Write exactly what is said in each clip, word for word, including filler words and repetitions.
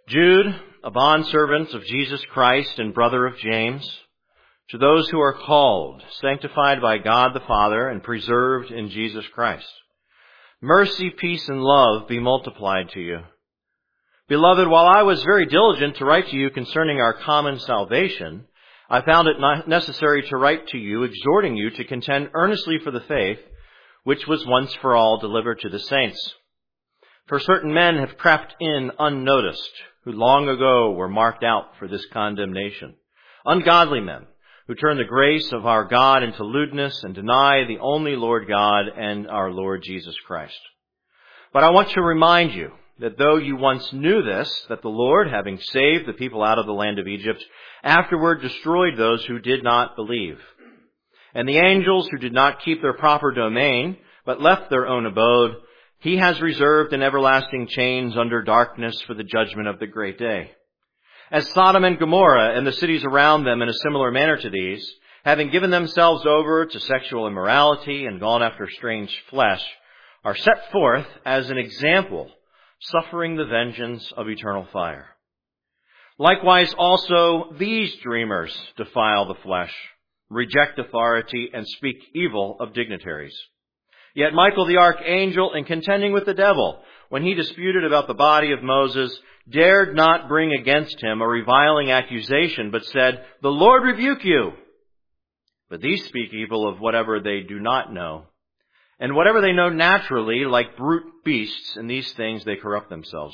Jude, a bondservant of Jesus Christ and brother of James, to those who are called, sanctified by God the Father, and preserved in Jesus Christ. Mercy, peace, and love be multiplied to you. Beloved, while I was very diligent to write to you concerning our common salvation, I found it necessary to write to you, exhorting you to contend earnestly for the faith, which was once for all delivered to the saints. For certain men have crept in unnoticed, who long ago were marked out for this condemnation. Ungodly men, who turn the grace of our God into lewdness and deny the only Lord God and our Lord Jesus Christ. But I want to remind you that though you once knew this, that the Lord, having saved the people out of the land of Egypt, afterward destroyed those who did not believe. And the angels who did not keep their proper domain, but left their own abode, he has reserved in everlasting chains under darkness for the judgment of the great day. As Sodom and Gomorrah and the cities around them in a similar manner to these, having given themselves over to sexual immorality and gone after strange flesh, are set forth as an example, suffering the vengeance of eternal fire. Likewise also these dreamers defile the flesh, reject authority, and speak evil of dignitaries. Yet Michael the archangel, in contending with the devil, when he disputed about the body of Moses, dared not bring against him a reviling accusation, but said, "The Lord rebuke you." But these speak evil of whatever they do not know. And whatever they know naturally, like brute beasts, in these things they corrupt themselves.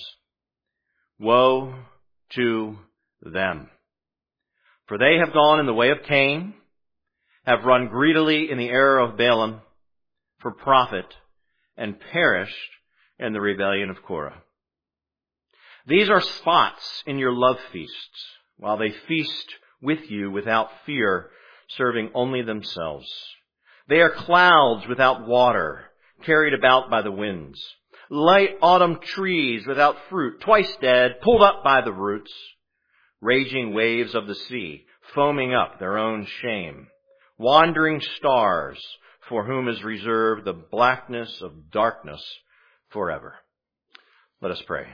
Woe to them! For they have gone in the way of Cain, have run greedily in the error of Balaam for profit, and perished in the rebellion of Korah. These are spots in your love feasts, while they feast with you without fear, serving only themselves. They are clouds without water, carried about by the winds. Light autumn trees without fruit, twice dead, pulled up by the roots. Raging waves of the sea, foaming up their own shame. Wandering stars, for whom is reserved the blackness of darkness forever. Let us pray.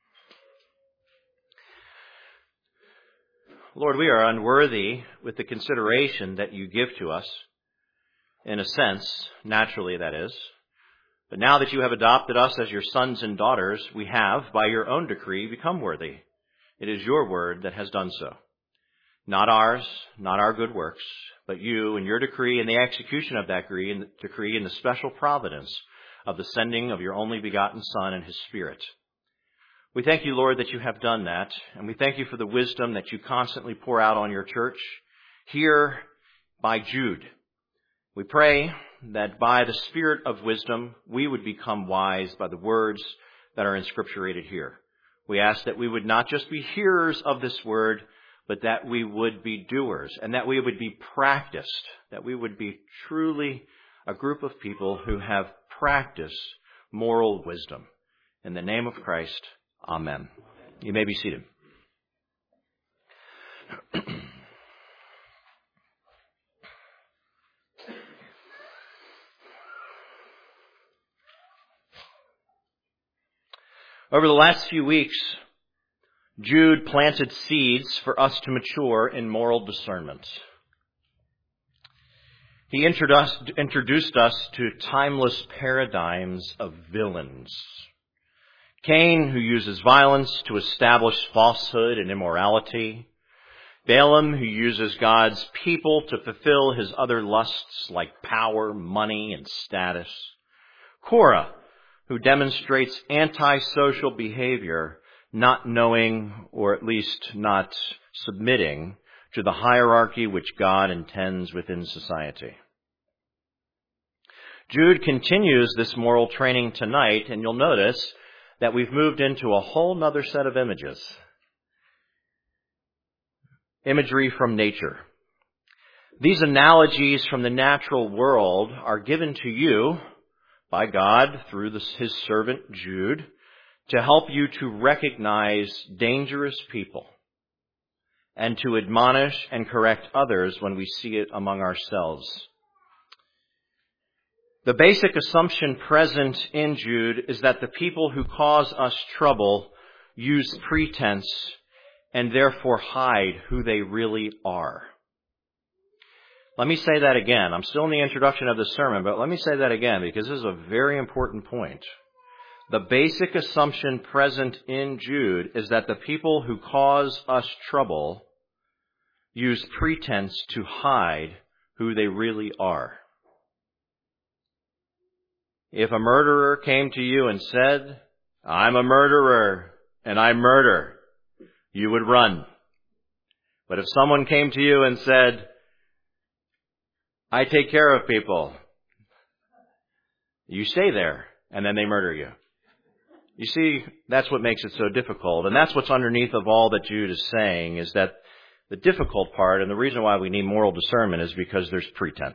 Lord, we are unworthy with the consideration that you give to us. In a sense, naturally that is. But now that you have adopted us as your sons and daughters, we have, by your own decree, become worthy. It is your word that has done so. Not ours, not our good works, but you and your decree and the execution of that decree and, decree and the special providence of the sending of your only begotten Son and his Spirit. We thank you, Lord, that you have done that, and we thank you for the wisdom that you constantly pour out on your church, here by Jude. We pray that by the Spirit of wisdom, we would become wise by the words that are inscripturated here. We ask that we would not just be hearers of this word, but that we would be doers, and that we would be practiced, that we would be truly a group of people who have practiced moral wisdom. In the name of Christ, amen. You may be seated. Over the last few weeks, Jude planted seeds for us to mature in moral discernment. He introduced, introduced us to timeless paradigms of villains. Cain, who uses violence to establish falsehood and immorality. Balaam, who uses God's people to fulfill his other lusts like power, money, and status. Korah, who demonstrates antisocial behavior, not knowing, or at least not submitting, to the hierarchy which God intends within society. Jude continues this moral training tonight, and you'll notice that we've moved into a whole nother set of images. Imagery from nature. These analogies from the natural world are given to you by God through this, his servant Jude, to help you to recognize dangerous people and to admonish and correct others when we see it among ourselves. The basic assumption present in Jude is that the people who cause us trouble use pretense and therefore hide who they really are. Let me say that again. I'm still in the introduction of the sermon, but let me say that again because this is a very important point. The basic assumption present in Jude is that the people who cause us trouble use pretense to hide who they really are. If a murderer came to you and said, "I'm a murderer and I murder," you would run. But if someone came to you and said, "I take care of people," you stay there and then they murder you. You see, that's what makes it so difficult. And that's what's underneath of all that Jude is saying, is that the difficult part, and the reason why we need moral discernment, is because there's pretense.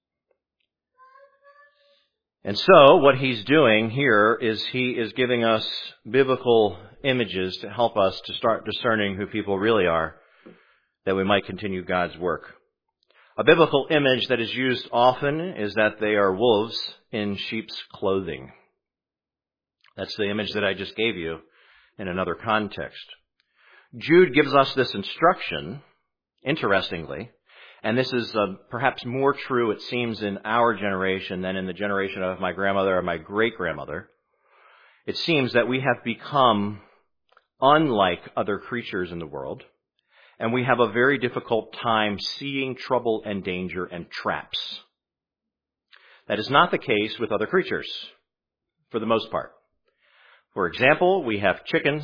And so what he's doing here is he is giving us biblical images to help us to start discerning who people really are, that we might continue God's work. A biblical image that is used often is that they are wolves in sheep's clothing. That's the image that I just gave you in another context. Jude gives us this instruction, interestingly, and this is uh, perhaps more true, it seems, in our generation than in the generation of my grandmother or my great-grandmother. It seems that we have become unlike other creatures in the world, and we have a very difficult time seeing trouble and danger and traps. That is not the case with other creatures, for the most part. For example, we have chickens,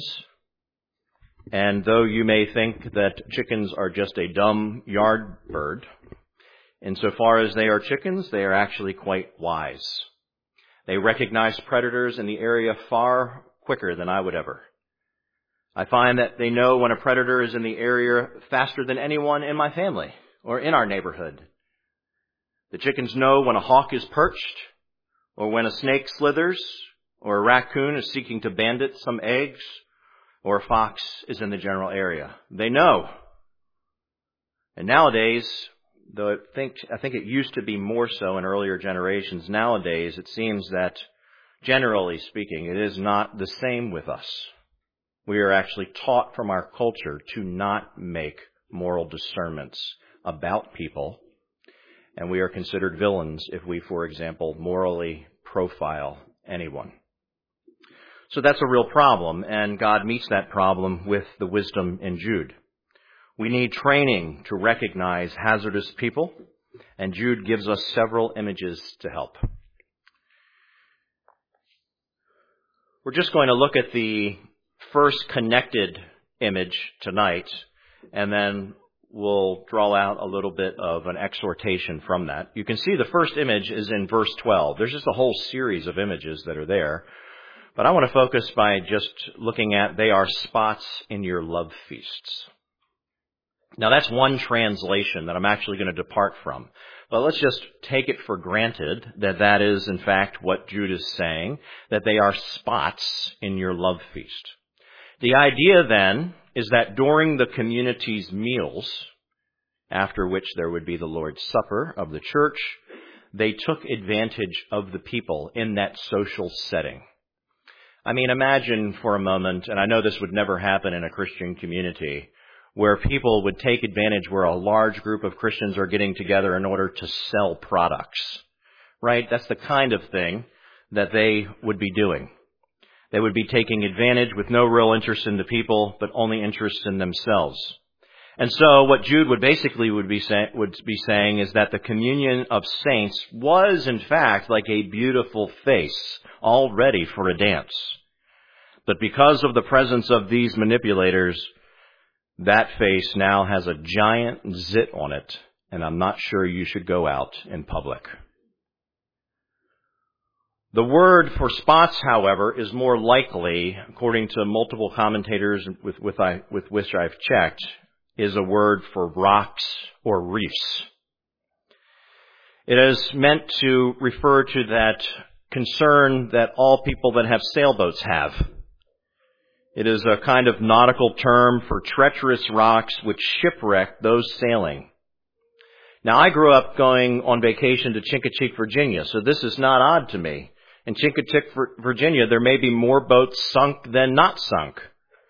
and though you may think that chickens are just a dumb yard bird, insofar as they are chickens, they are actually quite wise. They recognize predators in the area far quicker than I would ever. I find that they know when a predator is in the area faster than anyone in my family or in our neighborhood. The chickens know when a hawk is perched, or when a snake slithers, or a raccoon is seeking to bandit some eggs, or a fox is in the general area. They know. And nowadays, though I think, I think it used to be more so in earlier generations, nowadays it seems that, generally speaking, it is not the same with us. We are actually taught from our culture to not make moral discernments about people, and we are considered villains if we, for example, morally profile anyone. So that's a real problem, and God meets that problem with the wisdom in Jude. We need training to recognize hazardous people, and Jude gives us several images to help. We're just going to look at the first connected image tonight, and then we'll draw out a little bit of an exhortation from that. You can see the first image is in verse twelve. There's just a whole series of images that are there. But I want to focus by just looking at, they are spots in your love feasts. Now that's one translation that I'm actually going to depart from. But let's just take it for granted that that is in fact what Jude is saying, that they are spots in your love feast. The idea then is that during the community's meals, after which there would be the Lord's Supper of the church, they took advantage of the people in that social setting. I mean, imagine for a moment, and I know this would never happen in a Christian community, where people would take advantage where a large group of Christians are getting together in order to sell products. Right? That's the kind of thing that they would be doing. They would be taking advantage with no real interest in the people, but only interest in themselves. And so what Jude would basically would be, say, would be saying is that the communion of saints was, in fact, like a beautiful face, all ready for a dance. But because of the presence of these manipulators, that face now has a giant zit on it, and I'm not sure you should go out in public. The word for spots, however, is more likely, according to multiple commentators with, with, I, with which I've checked, is a word for rocks or reefs. It is meant to refer to that concern that all people that have sailboats have. It is a kind of nautical term for treacherous rocks which shipwreck those sailing. Now, I grew up going on vacation to Chincoteague, Virginia, so this is not odd to me. In Chincoteague, Virginia, there may be more boats sunk than not sunk.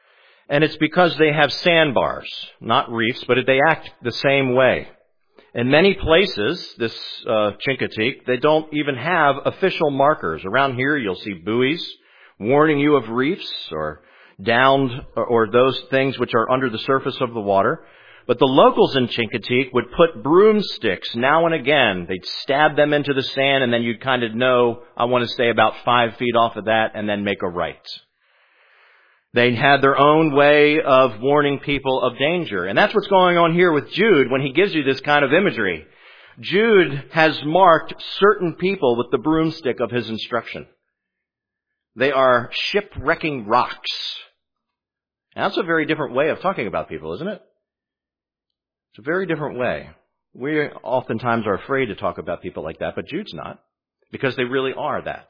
And it's because they have sandbars, not reefs, but they act the same way. In many places, this uh, Chincoteague, they don't even have official markers. Around here, you'll see buoys warning you of reefs or downed or, or those things which are under the surface of the water. But the locals in Chincoteague would put broomsticks now and again. They'd stab them into the sand, and then you'd kind of know, I want to stay about five feet off of that and then make a right. They had their own way of warning people of danger. And that's what's going on here with Jude when he gives you this kind of imagery. Jude has marked certain people with the broomstick of his instruction. They are shipwrecking rocks. And that's a very different way of talking about people, isn't it? It's a very different way. We oftentimes are afraid to talk about people like that, but Jude's not, because they really are that.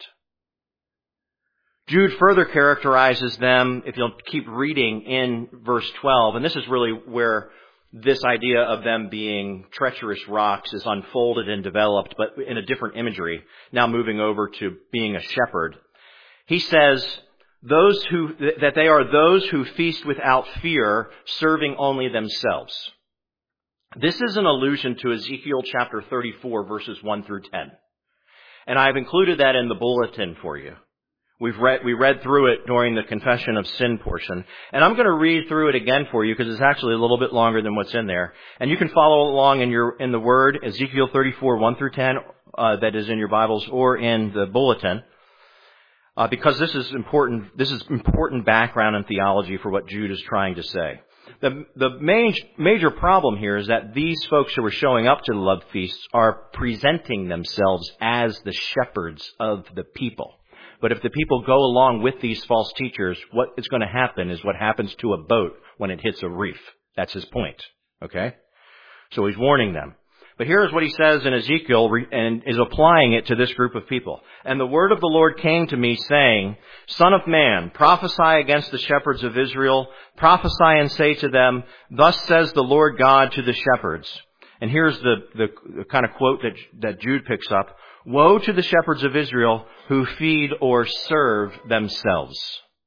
Jude further characterizes them, if you'll keep reading in verse twelve, and this is really where this idea of them being treacherous rocks is unfolded and developed, but in a different imagery, now moving over to being a shepherd. He says, those who, that they are those who feast without fear, serving only themselves. This is an allusion to Ezekiel chapter thirty-four, verses one through ten. And I've included that in the bulletin for you. We've read, we read through it during the confession of sin portion. And I'm going to read through it again for you because it's actually a little bit longer than what's in there. And you can follow along in your, in the Word, Ezekiel thirty-four, one through ten, uh, that is in your Bibles or in the bulletin. Uh, because this is important, this is important background and theology for what Jude is trying to say. The, the main, major problem here is that these folks who are showing up to the love feasts are presenting themselves as the shepherds of the people. But if the people go along with these false teachers, what is going to happen is what happens to a boat when it hits a reef. That's his point. Okay? So he's warning them. But here's what he says in Ezekiel and is applying it to this group of people. And the word of the Lord came to me saying, Son of man, prophesy against the shepherds of Israel. Prophesy and say to them, Thus says the Lord God to the shepherds. And here's the, the, the kind of quote that, that Jude picks up. Woe to the shepherds of Israel who feed or serve themselves.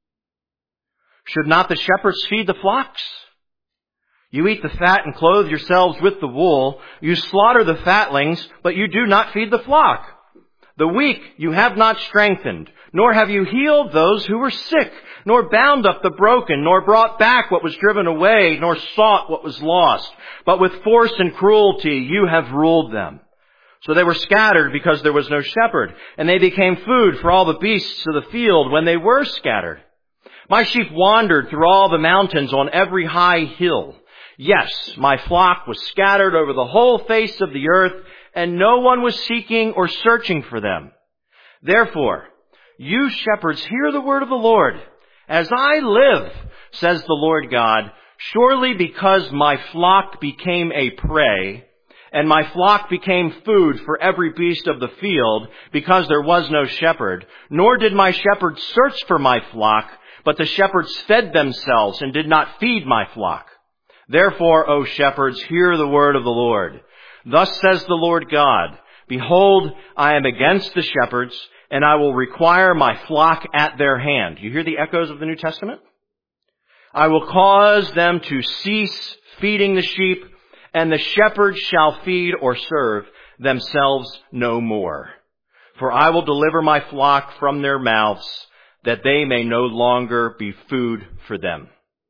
Should not the shepherds feed the flocks? You eat the fat and clothe yourselves with the wool. You slaughter the fatlings, but you do not feed the flock. The weak you have not strengthened, nor have you healed those who were sick, nor bound up the broken, nor brought back what was driven away, nor sought what was lost. But with force and cruelty you have ruled them. So they were scattered because there was no shepherd, and they became food for all the beasts of the field when they were scattered. My sheep wandered through all the mountains on every high hill. Yes, my flock was scattered over the whole face of the earth, and no one was seeking or searching for them. Therefore, you shepherds, hear the word of the Lord. As I live, says the Lord God, surely because my flock became a prey, and my flock became food for every beast of the field, because there was no shepherd, nor did my shepherds search for my flock, but the shepherds fed themselves and did not feed my flock. Therefore, O shepherds, hear the word of the Lord. Thus says the Lord God, Behold, I am against the shepherds, and I will require my flock at their hand. You hear the echoes of the New Testament? I will cause them to cease feeding the sheep, and the shepherds shall feed or serve themselves no more. For I will deliver my flock from their mouths, that they may no longer be food for them.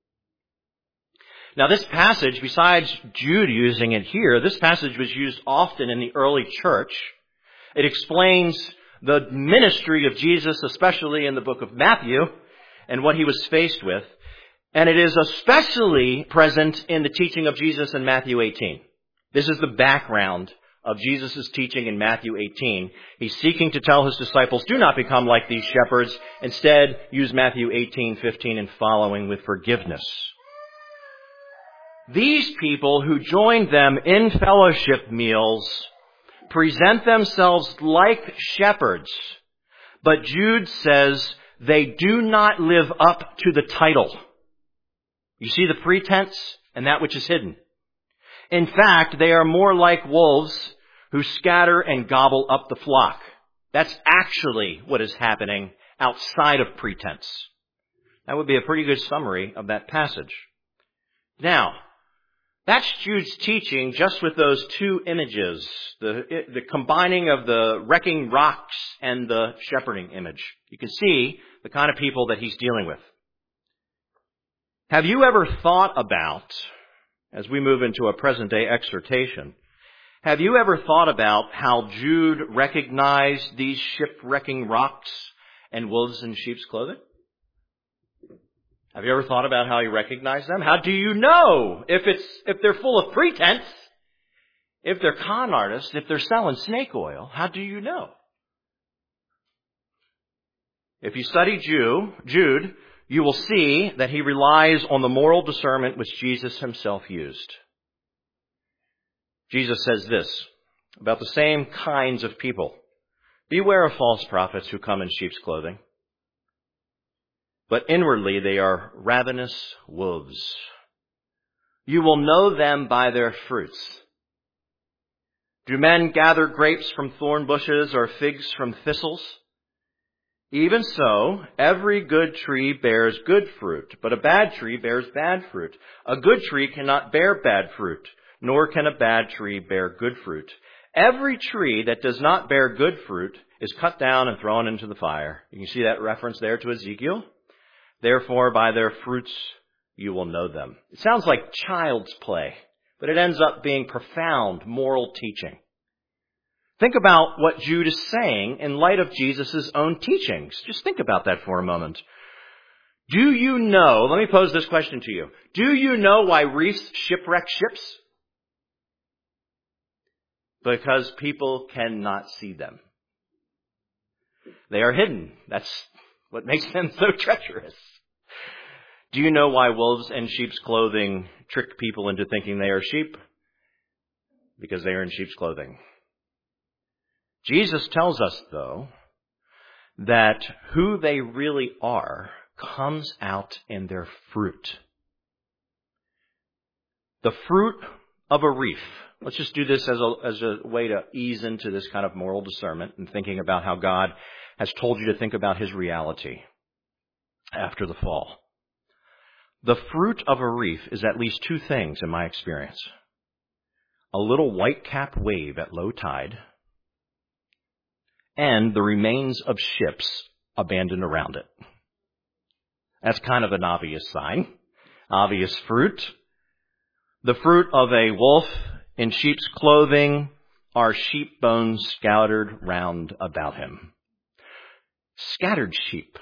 Now this passage, besides Jude using it here, this passage was used often in the early church. It explains the ministry of Jesus, especially in the book of Matthew, and what he was faced with. And it is especially present in the teaching of Jesus in Matthew eighteen. This is the background of Jesus' teaching in Matthew eighteen. He's seeking to tell his disciples, do not become like these shepherds. Instead, use Matthew eighteen, fifteen and following with forgiveness. These people who joined them in fellowship meals present themselves like shepherds. But Jude says they do not live up to the title. You see the pretense and that which is hidden. In fact, they are more like wolves who scatter and gobble up the flock. That's actually what is happening outside of pretense. That would be a pretty good summary of that passage. Now, that's Jude's teaching just with those two images, the, the combining of the wrecking rocks and the shepherding image. You can see the kind of people that he's dealing with. Have you ever thought about, as we move into a present-day exhortation, have you ever thought about how Jude recognized these shipwrecking rocks and wolves in sheep's clothing? Have you ever thought about how he recognized them? How do you know if it's if they're full of pretense, if they're con artists, if they're selling snake oil? How do you know? If you study Jude, Jude, you will see that he relies on the moral discernment which Jesus himself used. Jesus says this about the same kinds of people. Beware of false prophets who come in sheep's clothing, but inwardly they are ravenous wolves. You will know them by their fruits. Do men gather grapes from thorn bushes or figs from thistles? Even so, every good tree bears good fruit, but a bad tree bears bad fruit. A good tree cannot bear bad fruit, nor can a bad tree bear good fruit. Every tree that does not bear good fruit is cut down and thrown into the fire. You can see that reference there to Ezekiel. Therefore, by their fruits you will know them. It sounds like child's play, but it ends up being profound moral teaching. Think about what Jude is saying in light of Jesus' own teachings. Just think about that for a moment. Do you know, let me pose this question to you. Do you know why reefs shipwreck ships? Because people cannot see them. They are hidden. That's what makes them so treacherous. Do you know why wolves in sheep's clothing trick people into thinking they are sheep? Because they are in sheep's clothing. Jesus tells us, though, that who they really are comes out in their fruit. The fruit of a reef. Let's just do this as a, as a way to ease into this kind of moral discernment and thinking about how God has told you to think about his reality after the fall. The fruit of a reef is at least two things in my experience. A little white-capped wave at low tide, and the remains of ships abandoned around it. That's kind of an obvious sign, obvious fruit. The fruit of a wolf in sheep's clothing are sheep bones scattered round about him. Scattered sheep.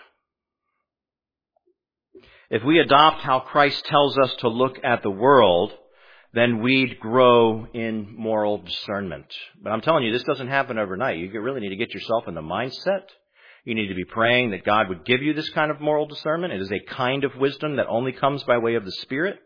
If we adopt how Christ tells us to look at the world, then we'd grow in moral discernment. But I'm telling you, this doesn't happen overnight. You really need to get yourself in the mindset. You need to be praying that God would give you this kind of moral discernment. It is a kind of wisdom that only comes by way of the Spirit.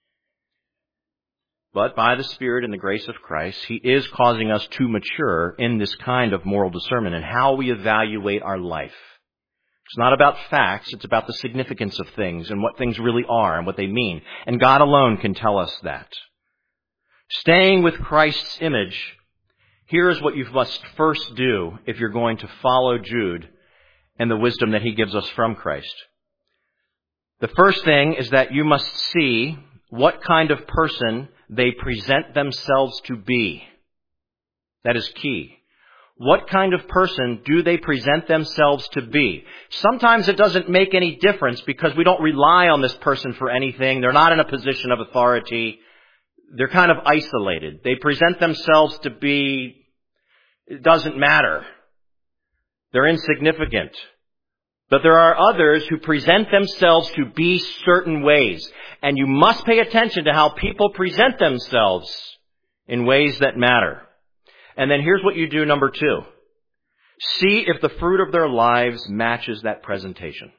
But by the Spirit and the grace of Christ, he is causing us to mature in this kind of moral discernment and how we evaluate our life. It's not about facts, it's about the significance of things and what things really are and what they mean. And God alone can tell us that. Staying with Christ's image, here is what you must first do if you're going to follow Jude and the wisdom that he gives us from Christ. The first thing is that you must see what kind of person they present themselves to be. That is key. What kind of person do they present themselves to be? Sometimes it doesn't make any difference because we don't rely on this person for anything. They're not in a position of authority. They're kind of isolated. They present themselves to be, it doesn't matter. They're insignificant. But there are others who present themselves to be certain ways. And you must pay attention to how people present themselves in ways that matter. And then here's what you do, number two. See if the fruit of their lives matches that presentation.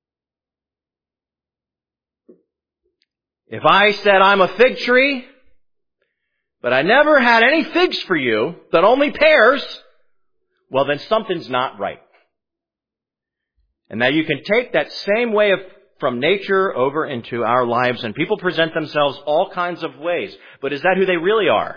If I said I'm a fig tree, but I never had any figs for you, but only pears, well then something's not right. And now you can take that same way of from nature over into our lives, and people present themselves all kinds of ways. But is that who they really are?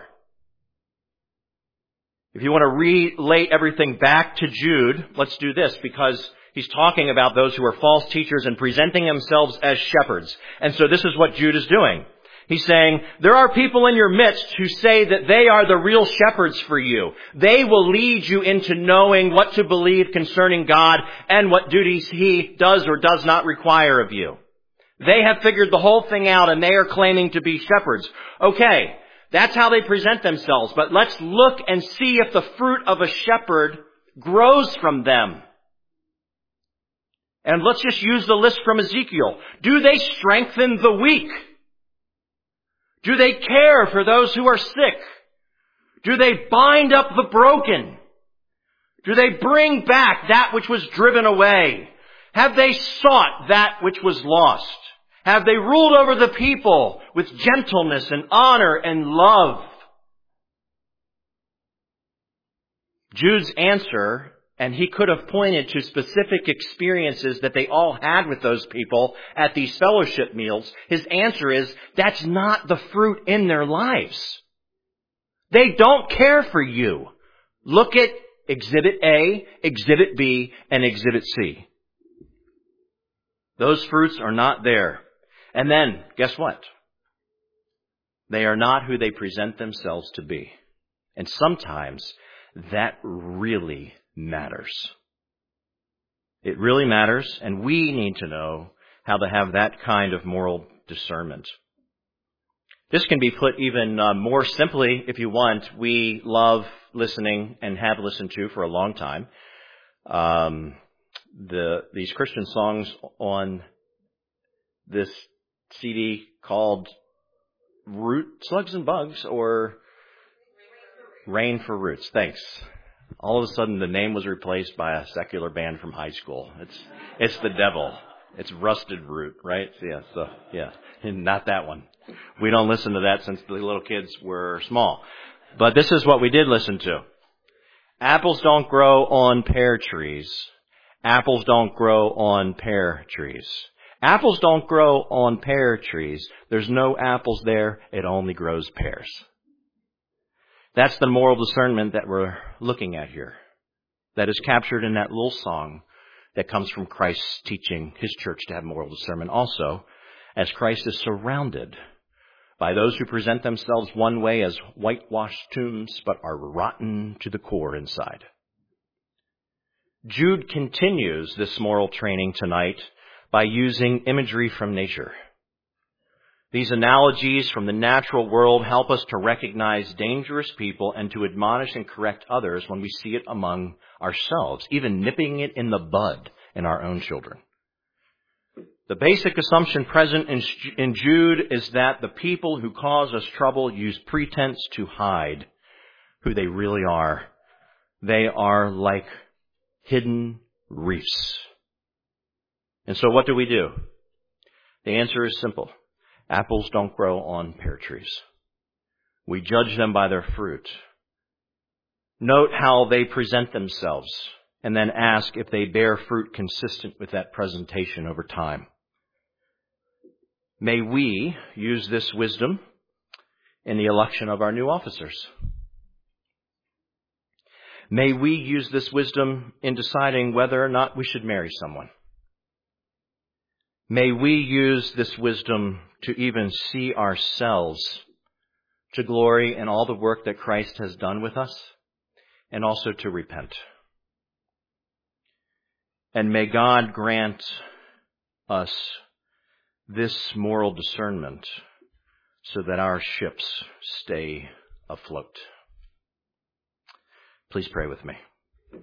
If you want to relate everything back to Jude, let's do this, because He's talking about those who are false teachers and presenting themselves as shepherds. And so this is what Jude is doing. He's saying, there are people in your midst who say that they are the real shepherds for you. They will lead you into knowing what to believe concerning God and what duties He does or does not require of you. They have figured the whole thing out and they are claiming to be shepherds. Okay, that's how they present themselves. But let's look and see if the fruit of a shepherd grows from them. And let's just use the list from Ezekiel. Do they strengthen the weak? Do they care for those who are sick? Do they bind up the broken? Do they bring back that which was driven away? Have they sought that which was lost? Have they ruled over the people with gentleness and honor and love? Jude's answer, and he could have pointed to specific experiences that they all had with those people at these fellowship meals. His answer is, that's not the fruit in their lives. They don't care for you. Look at Exhibit A, Exhibit B, and Exhibit C. Those fruits are not there. And then, guess what? They are not who they present themselves to be. And sometimes that really matters. It really matters, and we need to know how to have that kind of moral discernment. This can be put even uh, more simply, if you want. We love listening and have listened to for a long time um, the these Christian songs on this C D called Root, Slugs and Bugs, or Rain for Roots. Thanks. All of a sudden, the name was replaced by a secular band from high school. It's it's the devil. It's Rusted Root, right? Yeah, so yeah, and not that one. We don't listen to that since the little kids were small. But this is what we did listen to. Apples don't grow on pear trees. Apples don't grow on pear trees. Apples don't grow on pear trees. There's no apples there. It only grows pears. That's the moral discernment that we're looking at here. That is captured in that little song that comes from Christ's teaching His church to have moral discernment also, as Christ is surrounded by those who present themselves one way as whitewashed tombs, but are rotten to the core inside. Jude continues this moral training tonight by using imagery from nature. These analogies from the natural world help us to recognize dangerous people and to admonish and correct others when we see it among ourselves, even nipping it in the bud in our own children. The basic assumption present in, in Jude is that the people who cause us trouble use pretense to hide who they really are. They are like hidden reefs. And so what do we do? The answer is simple. Apples don't grow on pear trees. We judge them by their fruit. Note how they present themselves, and then ask if they bear fruit consistent with that presentation over time. May we use this wisdom in the election of our new officers. May we use this wisdom in deciding whether or not we should marry someone. May we use this wisdom to even see ourselves to glory in all the work that Christ has done with us, and also to repent. And may God grant us this moral discernment so that our ships stay afloat. Please pray with me.